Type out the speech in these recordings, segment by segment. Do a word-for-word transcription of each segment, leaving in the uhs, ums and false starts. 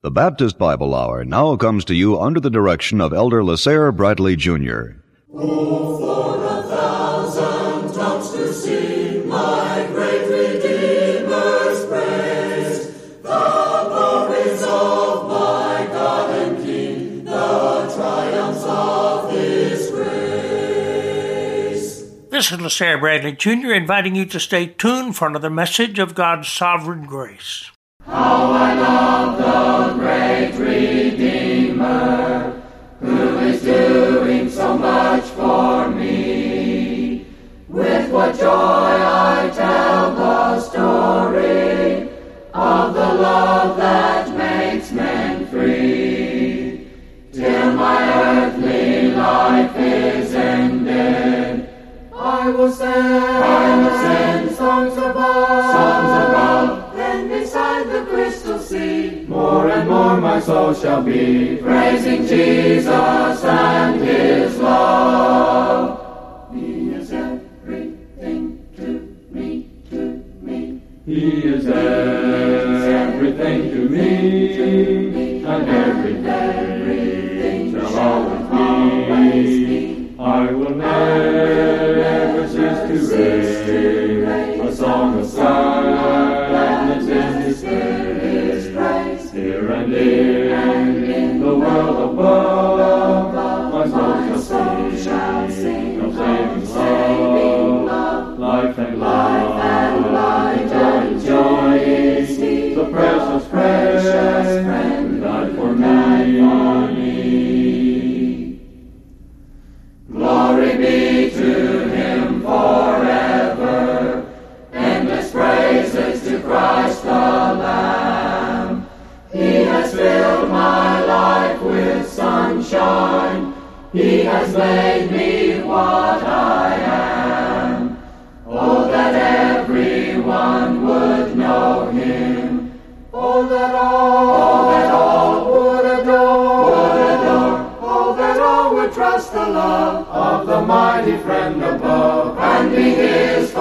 The Baptist Bible Hour now comes to you under the direction of Elder LaSalle Bradley Junior Oh, for a thousand tongues to sing my great Redeemer's praise, the glories of my God and King, the triumphs of His grace. This is LaSalle Bradley Junior inviting you to stay tuned for another message of God's sovereign grace. How I love the great Redeemer, who is doing so much for me. With what joy I tell the story of the love that makes men free. Till my earthly life is ended, I will sing, I will sing songs above, songs above. Then beside the crystal sea, more and more my soul shall be praising Jesus and His love. He is everything to me, to me. He is everything to me, and everything shall always be. I will never cease to raise a song of gladness in His praise. Here and in the world above, my soul shall sing of saving love, life and light and joy is He, the precious friend who died for me. Glory be to Him forever, endless praises to Christ the Lamb. He has filled my life with sunshine, He has made me what I am. Oh, that everyone would know Him, oh, that all, oh, that all would adore, would adore, oh, that all would trust the love of the mighty friend above, and be His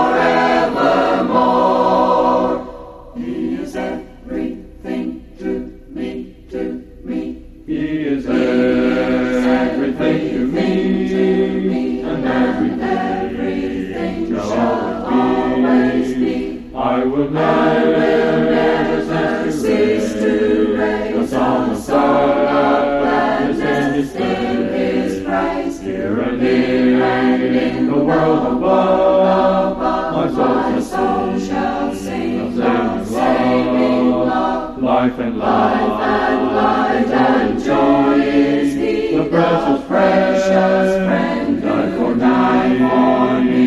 forevermore. He is everything to me, to me. He is everything to me, and everything shall always be. I will never cease to raise the song of gladness in His praise. Here and here and in the world above, my soul shall sing of saving love, life and light and joy is He, the precious friend who died for me.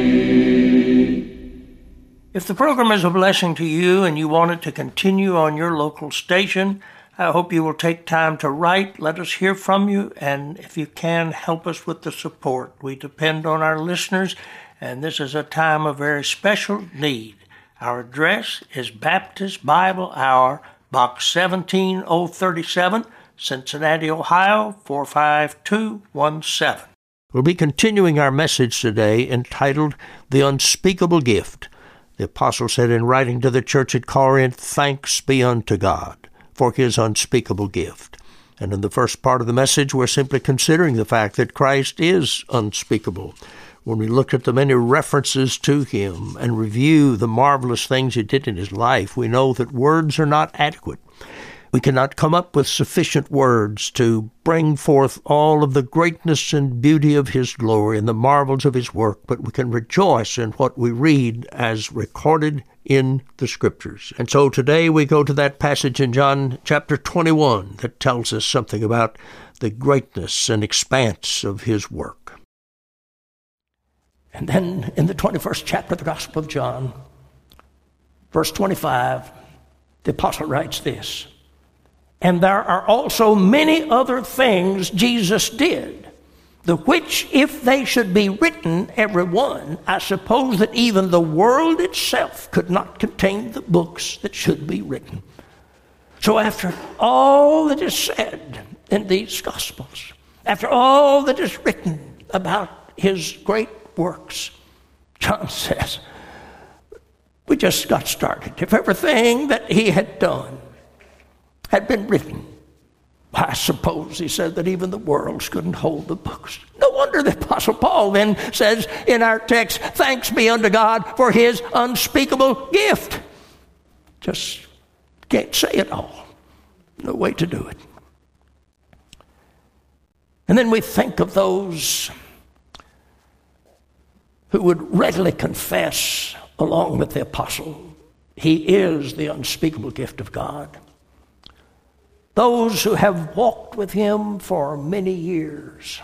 If the program is a blessing to you and you want it to continue on your local station, I hope you will take time to write, let us hear from you, and if you can, help us with the support. We depend on our listeners, and this is a time of very special need. Our address is Baptist Bible Hour, Box seventeen oh thirty-seven, Cincinnati, Ohio, four five two one seven. We'll be continuing our message today entitled The Unspeakable Gift. The apostle said in writing to the church at Corinth, "Thanks be unto God for His unspeakable gift." And in the first part of the message, we're simply considering the fact that Christ is unspeakable. When we look at the many references to Him and review the marvelous things He did in His life, we know that words are not adequate. We cannot come up with sufficient words to bring forth all of the greatness and beauty of His glory and the marvels of His work, but we can rejoice in what we read as recorded in the Scriptures. And so today we go to that passage in John chapter twenty-one that tells us something about the greatness and expanse of His work. And then in the twenty-first chapter of the Gospel of John, verse twenty-five, the apostle writes this, "And there are also many other things Jesus did, the which, if they should be written, every one, I suppose that even the world itself could not contain the books that should be written." So after all that is said in these Gospels, after all that is written about His great works, John says, we just got started. If everything that He had done had been written. I suppose, he said, that even the worlds couldn't hold the books. No wonder the Apostle Paul then says in our text, thanks be unto God for his unspeakable gift. Just can't say it all. No way to do it. And then we think of those who would readily confess, along with the apostle, he is the unspeakable gift of God. Those who have walked with him for many years.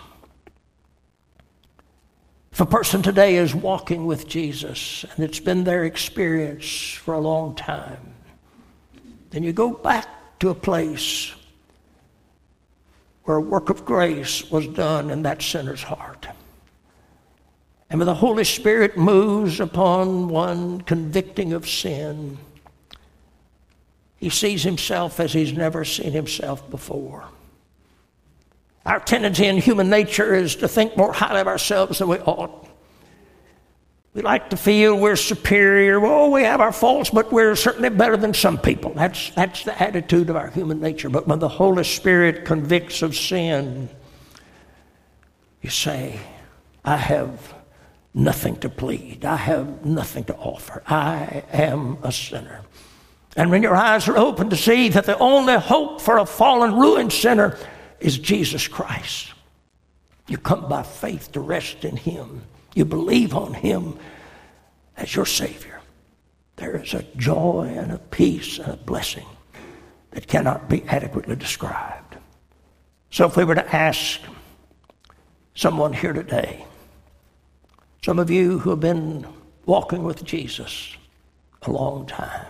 If a person today is walking with Jesus and it's been their experience for a long time, then you go back to a place where a work of grace was done in that sinner's heart. And when the Holy Spirit moves upon one convicting of sin, he sees himself as he's never seen himself before. Our tendency in human nature is to think more highly of ourselves than we ought. We like to feel we're superior. Well, we have our faults, but we're certainly better than some people. That's, that's the attitude of our human nature. But when the Holy Spirit convicts of sin, you say, I have nothing to plead. I have nothing to offer. I am a sinner. And when your eyes are open to see that the only hope for a fallen, ruined sinner is Jesus Christ, you come by faith to rest in him. You believe on him as your Savior. There is a joy and a peace and a blessing that cannot be adequately described. So if we were to ask someone here today, some of you who have been walking with Jesus a long time,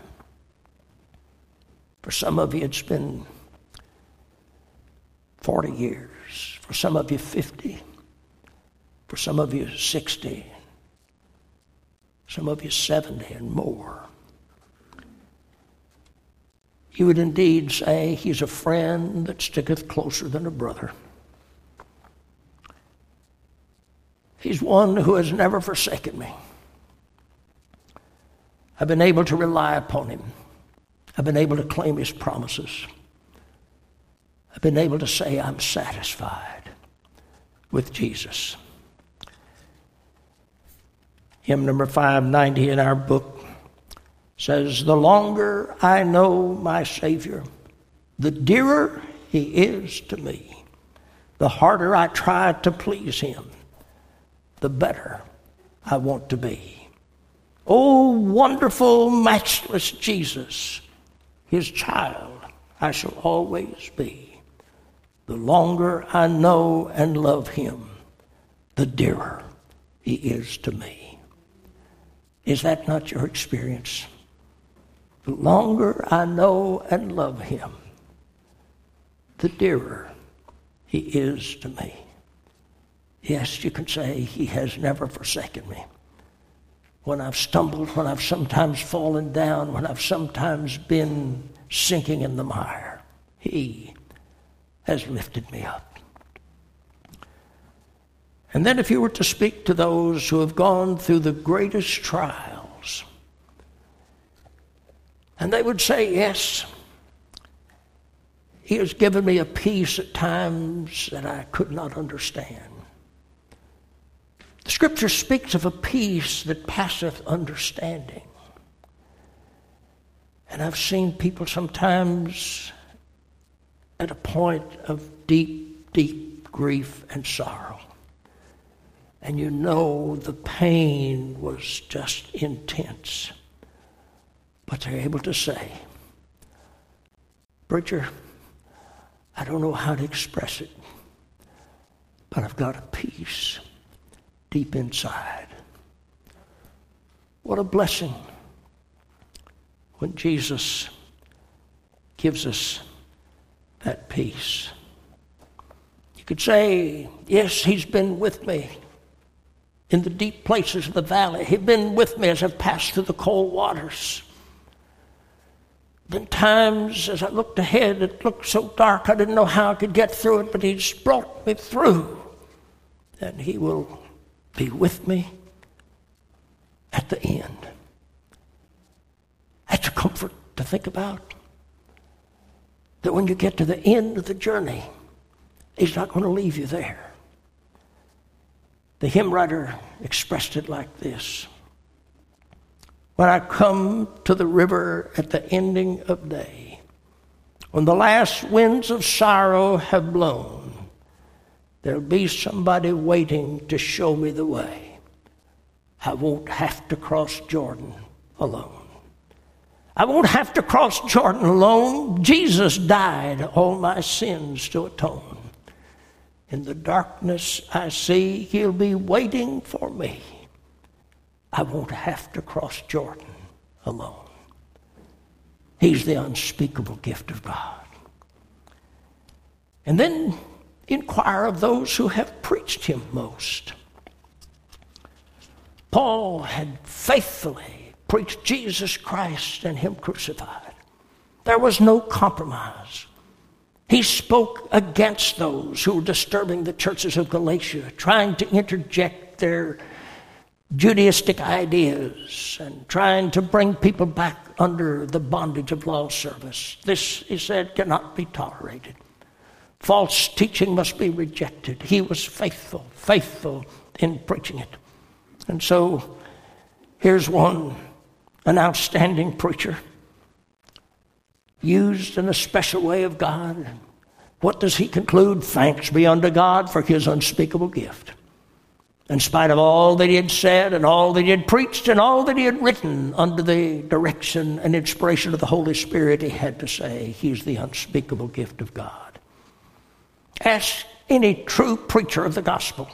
for some of you it's been forty years, for some of you fifty, for some of you sixty, some of you seventy and more. You would indeed say, he's a friend that sticketh closer than a brother. He's one who has never forsaken me. I've been able to rely upon him. I've been able to claim his promises. I've been able to say I'm satisfied with Jesus. Hymn number five ninety in our book says, the longer I know my Savior, the dearer he is to me. The harder I try to please him, the better I want to be. Oh, wonderful, matchless Jesus, his child I shall always be. The longer I know and love him, the dearer he is to me. Is that not your experience? The longer I know and love him, the dearer he is to me. Yes, you can say he has never forsaken me. When I've stumbled, when I've sometimes fallen down, when I've sometimes been sinking in the mire, he has lifted me up. And then if you were to speak to those who have gone through the greatest trials, and they would say, yes, he has given me a peace at times that I could not understand. The Scripture speaks of a peace that passeth understanding. And I've seen people sometimes at a point of deep, deep grief and sorrow. And you know the pain was just intense. But they're able to say, preacher, I don't know how to express it, but I've got a peace deep inside. What a blessing when Jesus gives us that peace. You could say, yes, he's been with me in the deep places of the valley. He's been with me as I've passed through the cold waters. Then times as I looked ahead, it looked so dark I didn't know how I could get through it, but he's brought me through. And he will be with me at the end. That's a comfort to think about. that when you get to the end of the journey, he's not going to leave you there. The hymn writer expressed it like this: when I come to the river at the ending of day, when the last winds of sorrow have blown, there'll be somebody waiting to show me the way. I won't have to cross Jordan alone. I won't have to cross Jordan alone. Jesus died all my sins to atone. In the darkness I see he'll be waiting for me. I won't have to cross Jordan alone. He's the unspeakable gift of God. And then inquire of those who have preached him most. Paul had faithfully preached Jesus Christ and him crucified. There was no compromise. He spoke against those who were disturbing the churches of Galatia, trying to interject their Judaistic ideas and trying to bring people back under the bondage of law service. This, he said, cannot be tolerated. False teaching must be rejected. He was faithful, faithful in preaching it. And so here's one, an outstanding preacher, used in a special way of God. What does he conclude? Thanks be unto God for his unspeakable gift. In spite of all that he had said and all that he had preached and all that he had written under the direction and inspiration of the Holy Spirit, he had to say, he's the unspeakable gift of God. Ask any true preacher of the gospel.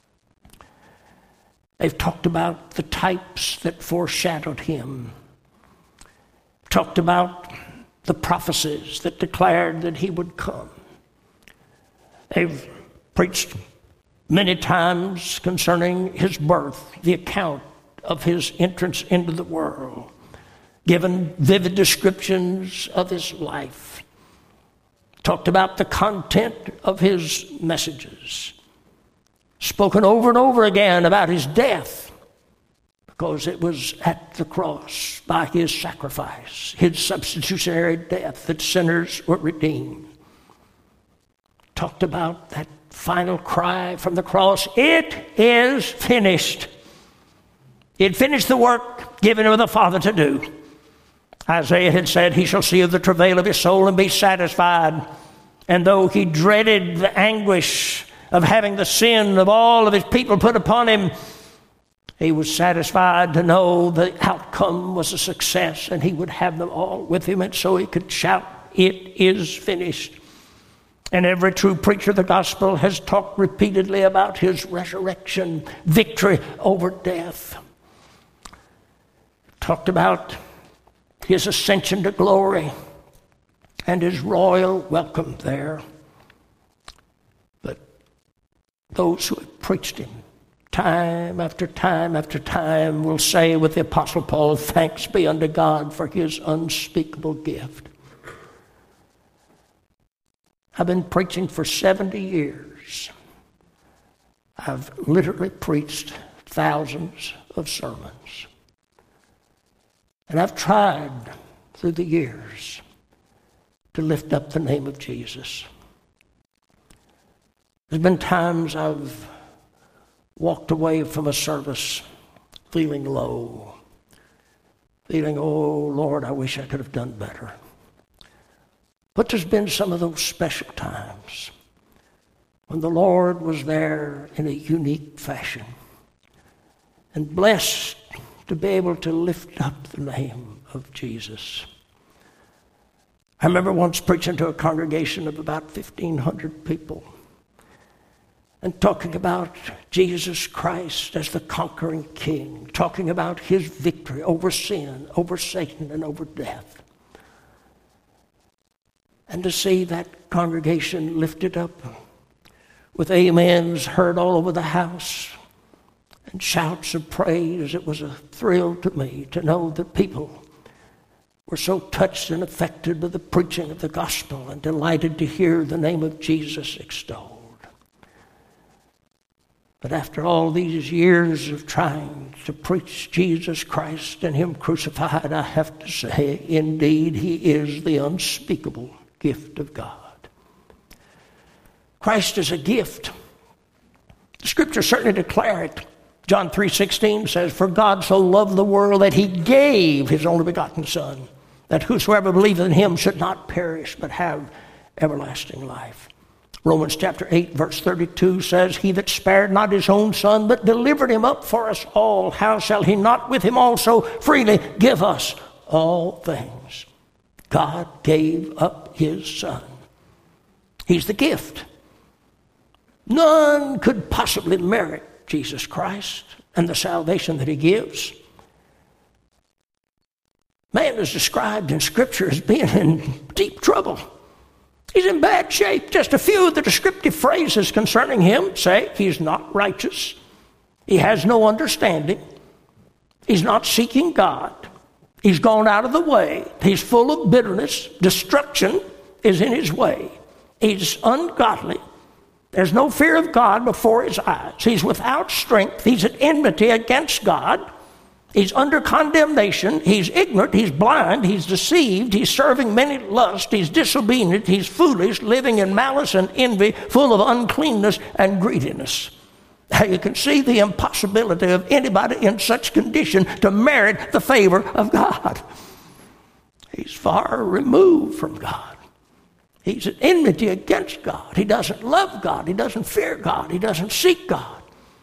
They've talked about the types that foreshadowed him, talked about the prophecies that declared that he would come. They've preached many times concerning his birth, the account of his entrance into the world, given vivid descriptions of his life, talked about the content of his messages, spoken over and over again about his death, because it was at the cross by his sacrifice, his substitutionary death, that sinners were redeemed. Talked about that final cry from the cross, it is finished. It finished the work given to the Father to do. Isaiah had said, he shall see of the travail of his soul and be satisfied. And though he dreaded the anguish of having the sin of all of his people put upon him, he was satisfied to know the outcome was a success and he would have them all with him, and so he could shout, it is finished. And every true preacher of the gospel has talked repeatedly about his resurrection, victory over death. Talked about his ascension to glory and his royal welcome there. But those who have preached him time after time after time will say with the Apostle Paul, thanks be unto God for his unspeakable gift. I've been preaching for seventy years. I've literally preached thousands of sermons. And I've tried through the years to lift up the name of Jesus. There's been times I've walked away from a service feeling low, feeling, oh, Lord, I wish I could have done better. But there's been some of those special times when the Lord was there in a unique fashion, and blessed to be able to lift up the name of Jesus. I remember once preaching to a congregation of about fifteen hundred people and talking about Jesus Christ as the conquering King, talking about his victory over sin, over Satan, and over death. And to see that congregation lifted up with amens heard all over the house and shouts of praise, it was a thrill to me to know that people were so touched and affected by the preaching of the gospel and delighted to hear the name of Jesus extolled. But after all these years of trying to preach Jesus Christ and him crucified, I have to say, indeed, he is the unspeakable gift of God. Christ is a gift. The Scriptures certainly declare it. John three sixteen says, "For God so loved the world that he gave his only begotten Son, that whosoever believeth in him should not perish, but have everlasting life." Romans chapter eight, verse thirty-two says, "He that spared not his own Son, but delivered him up for us all, how shall he not with him also freely give us all things?" God gave up his Son. He's the gift. None could possibly merit Jesus Christ and the salvation that he gives. Man is described in Scripture as being in deep trouble. He's in bad shape. Just a few of the descriptive phrases concerning him say he's not righteous. He has no understanding. He's not seeking God. He's gone out of the way. He's full of bitterness. Destruction is in his way. He's ungodly. There's no fear of God before his eyes. He's without strength. He's at enmity against God. He's under condemnation. He's ignorant. He's blind. He's deceived. He's serving many lusts. He's disobedient. He's foolish, living in malice and envy, full of uncleanness and greediness. Now you can see the impossibility of anybody in such condition to merit the favor of God. He's far removed from God. He's at enmity against God. He doesn't love God. He doesn't fear God. He doesn't seek God.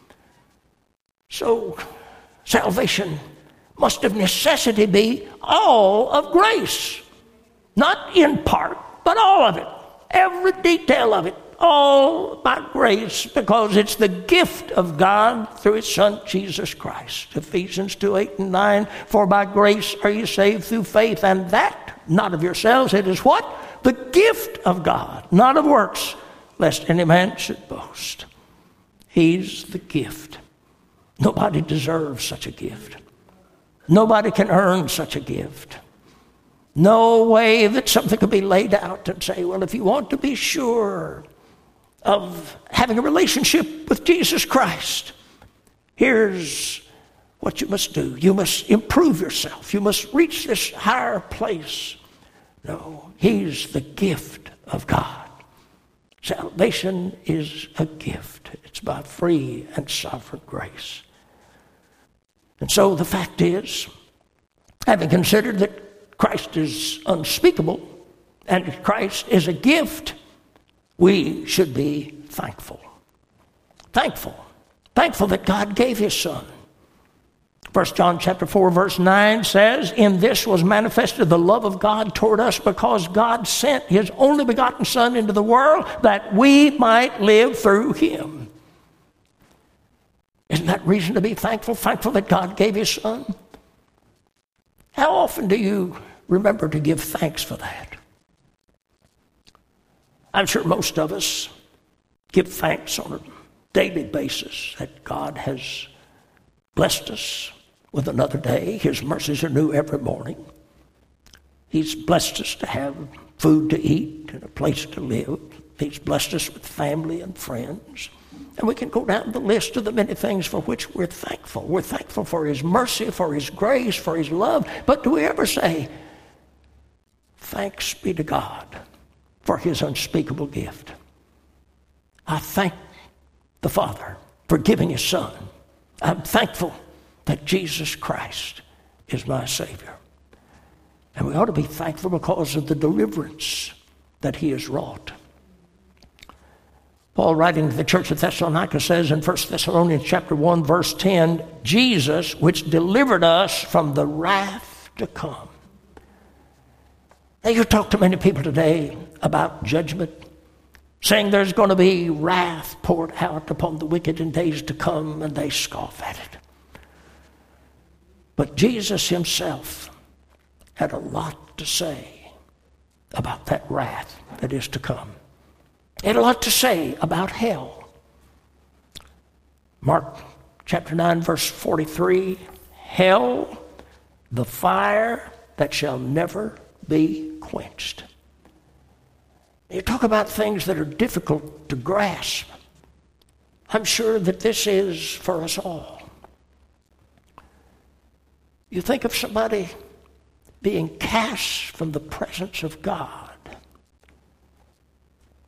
So salvation must of necessity be all of grace. Not in part, but all of it. Every detail of it. All by grace, because it's the gift of God through his Son, Jesus Christ. Ephesians two, eight and nine, "For by grace are you saved through faith, and that not of yourselves." It is what? The gift of God, not of works, lest any man should boast. He's the gift. Nobody deserves such a gift. Nobody can earn such a gift. No way that something could be laid out and say, well, if you want to be sure of having a relationship with Jesus Christ, here's what you must do. You must improve yourself. You must reach this higher place. No, he's the gift of God. Salvation is a gift. It's by free and sovereign grace. And so the fact is, having considered that Christ is unspeakable and Christ is a gift, we should be thankful. Thankful. Thankful that God gave his Son. First John chapter four, verse nine says, "In this was manifested the love of God toward us, because God sent his only begotten Son into the world that we might live through him." Isn't that reason to be thankful? Thankful that God gave his Son? How often do you remember to give thanks for that? I'm sure most of us give thanks on a daily basis that God has blessed us with another day. His mercies are new every morning. He's blessed us to have food to eat and a place to live. He's blessed us with family and friends. And we can go down the list of the many things for which we're thankful. We're thankful for his mercy, for his grace, for his love. But do we ever say, thanks be to God for his unspeakable gift? I thank the Father for giving his Son. I'm thankful that Jesus Christ is my Savior. And we ought to be thankful because of the deliverance that he has wrought. Paul, writing to the church of Thessalonica, says in First Thessalonians chapter one, verse ten, "Jesus, which delivered us from the wrath to come." Now, you talk to many people today about judgment, saying there's going to be wrath poured out upon the wicked in days to come, and they scoff at it. But Jesus himself had a lot to say about that wrath that is to come. He had a lot to say about hell. Mark chapter nine, verse forty-three, "Hell, the fire that shall never be quenched." You talk about things that are difficult to grasp. I'm sure that this is for us all. You think of somebody being cast from the presence of God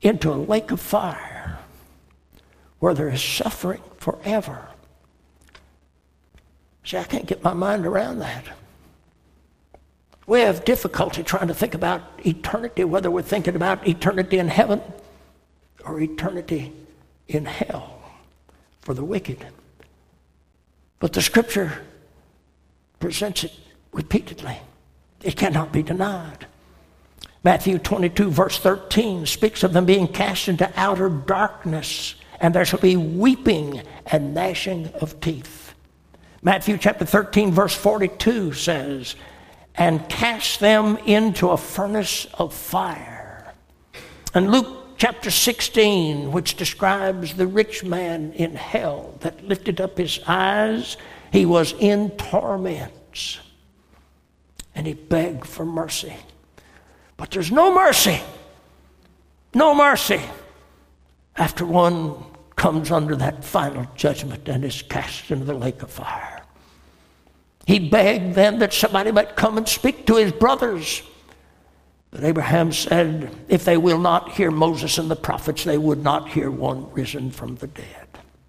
into a lake of fire where there is suffering forever. See, I can't get my mind around that. We have difficulty trying to think about eternity, whether we're thinking about eternity in heaven or eternity in hell for the wicked. But the Scripture presents it repeatedly. It cannot be denied. Matthew twenty-two, verse thirteen, speaks of them being cast into outer darkness, and there shall be weeping and gnashing of teeth. Matthew chapter thirteen, verse forty-two says, and cast them into a furnace of fire. And Luke chapter sixteen, which describes the rich man in hell that lifted up his eyes, he was in torments, and he begged for mercy. But there's no mercy, no mercy after one comes under that final judgment and is cast into the lake of fire. He begged then that somebody might come and speak to his brothers. But Abraham said, if they will not hear Moses and the prophets, they would not hear one risen from the dead.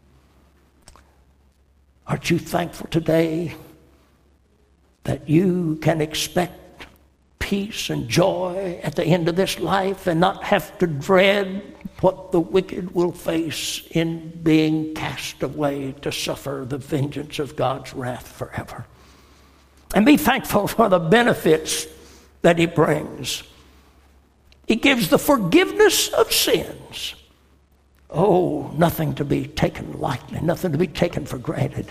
Aren't you thankful today that you can expect peace and joy at the end of this life and not have to dread what the wicked will face in being cast away to suffer the vengeance of God's wrath forever? And be thankful for the benefits that he brings. He gives the forgiveness of sins. Oh, nothing to be taken lightly, nothing to be taken for granted.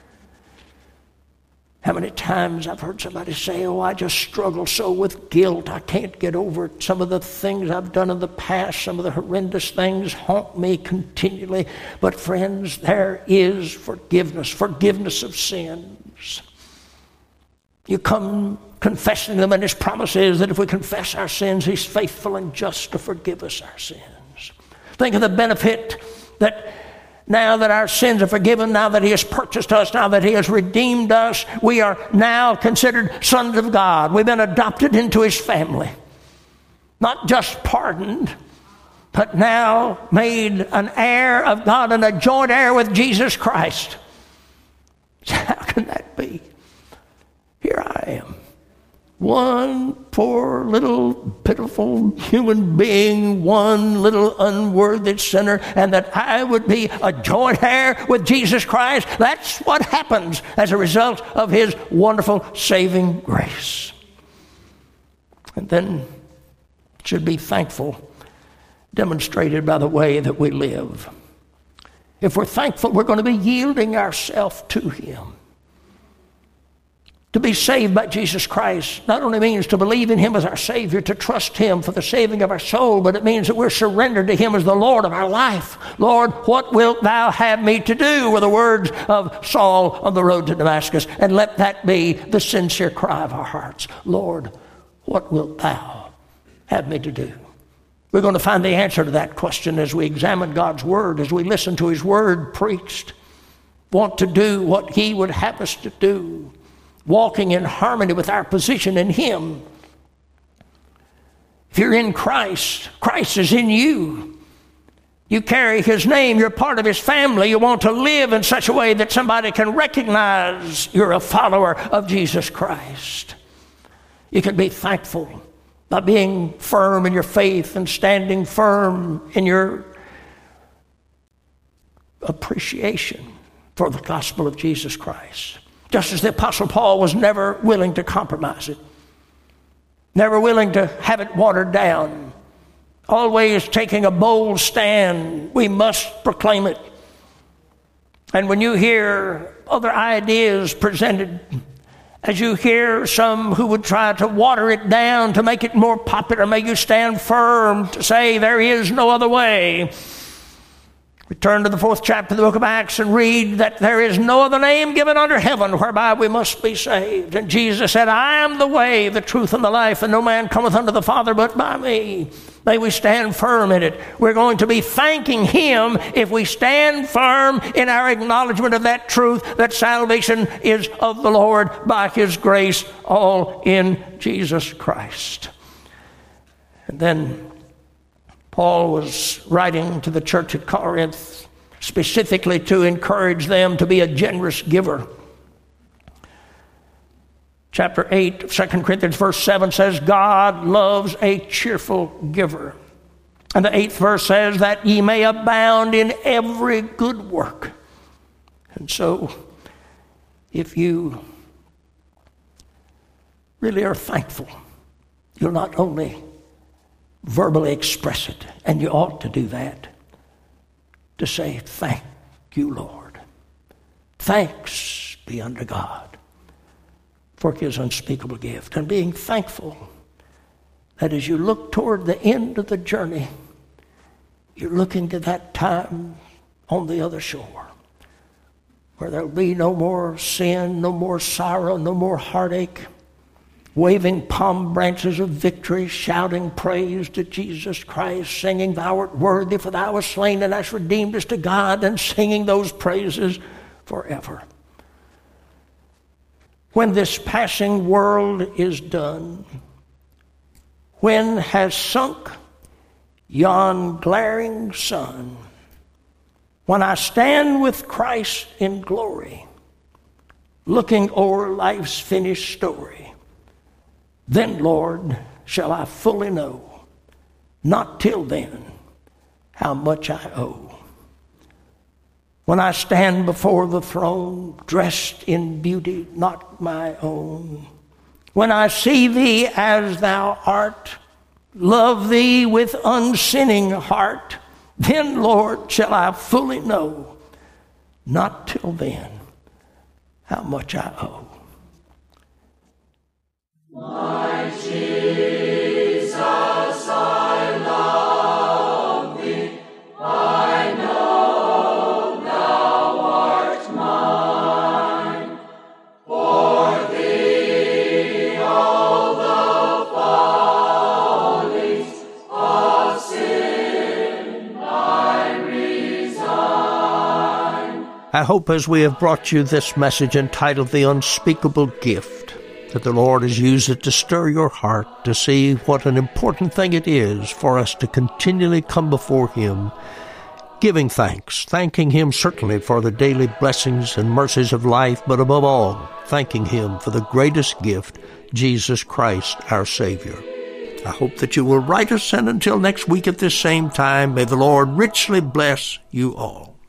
How many times I've heard somebody say, oh, I just struggle so with guilt. I can't get over it. Some of the things I've done in the past, some of the horrendous things haunt me continually. But friends, there is forgiveness, forgiveness of sins. You come confessing them, and his promise is that if we confess our sins, he's faithful and just to forgive us our sins. Think of the benefit that now that our sins are forgiven, now that he has purchased us, now that he has redeemed us, we are now considered sons of God. We've been adopted into his family. Not just pardoned, but now made an heir of God and a joint heir with Jesus Christ. How can that be? Here I am, one poor little pitiful human being, one little unworthy sinner, and that I would be a joint heir with Jesus Christ. That's what happens as a result of his wonderful saving grace. And then should be thankful, demonstrated by the way that we live. If we're thankful, we're going to be yielding ourselves to him. To be saved by Jesus Christ not only means to believe in him as our Savior, to trust him for the saving of our soul, but it means that we're surrendered to him as the Lord of our life. Lord, what wilt thou have me to do? Were the words of Saul on the road to Damascus. And let that be the sincere cry of our hearts. Lord, what wilt thou have me to do? We're going to find the answer to that question as we examine God's word, as we listen to his word preached. Want to do what he would have us to do. Walking in harmony with our position in him. If you're in Christ, Christ is in you. You carry his name, you're part of his family. You want to live in such a way that somebody can recognize you're a follower of Jesus Christ. You can be thankful by being firm in your faith and standing firm in your appreciation for the gospel of Jesus Christ. Just as the Apostle Paul was never willing to compromise it, never willing to have it watered down, always taking a bold stand. We must proclaim it. And when you hear other ideas presented, as you hear some who would try to water it down to make it more popular, may you stand firm to say there is no other way. We turn to the fourth chapter of the book of Acts and read that there is no other name given under heaven whereby we must be saved. And Jesus said, I am the way, the truth, and the life, and no man cometh unto the Father but by me. May we stand firm in it. We're going to be thanking him if we stand firm in our acknowledgement of that truth, that salvation is of the Lord by his grace, all in Jesus Christ. And then Paul was writing to the church at Corinth specifically to encourage them to be a generous giver. Chapter eight of Second Corinthians verse seven says, God loves a cheerful giver. And the eighth verse says that ye may abound in every good work. And so, if you really are thankful, you'll not only verbally express it, and you ought to do that, to say, thank you, Lord. Thanks be unto God for his unspeakable gift. And being thankful that as you look toward the end of the journey, you're looking to that time on the other shore where there'll be no more sin, no more sorrow, no more heartache, waving palm branches of victory, shouting praise to Jesus Christ, singing, Thou art worthy, for thou wast slain and hast redeemed us to God, and singing those praises forever. When this passing world is done, when has sunk yon glaring sun, when I stand with Christ in glory, looking o'er life's finished story, then, Lord, shall I fully know, not till then, how much I owe. When I stand before the throne, dressed in beauty not my own, when I see thee as thou art, love thee with unsinning heart, then, Lord, shall I fully know, not till then, how much I owe. My Jesus, I love thee, I know thou art mine. For thee all the follies of sin I resign. I hope as we have brought you this message entitled The Unspeakable Gift, that the Lord has used it to stir your heart to see what an important thing it is for us to continually come before him, giving thanks, thanking him certainly for the daily blessings and mercies of life, but above all, thanking him for the greatest gift, Jesus Christ, our Savior. I hope that you will write us, and until next week at this same time, may the Lord richly bless you all.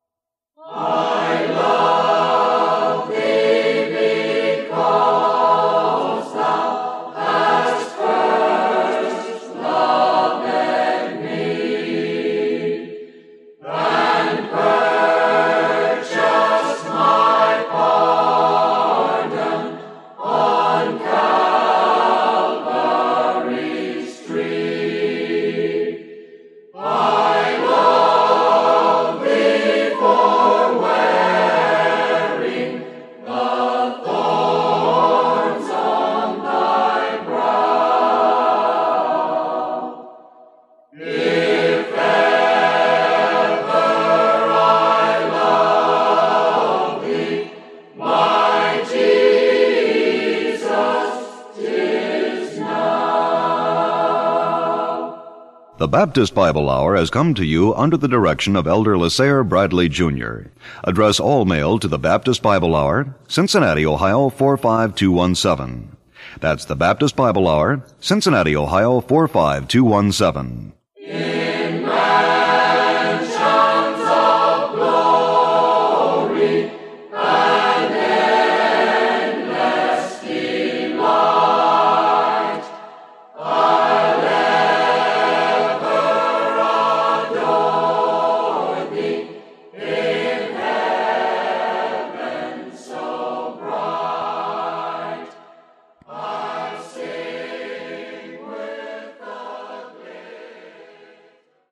I love thee because thou hast first loved me, and purchased my pardon on Calvary's tree. I love thee for wearing the thorns on thy brow. If ever I love thee, my Jesus, 'tis now. The Baptist Bible Hour has come to you under the direction of Elder Lasair Bradley Junior Address all mail to the Baptist Bible Hour, Cincinnati, Ohio four five two one seven. That's the Baptist Bible Hour, Cincinnati, Ohio four five two one seven.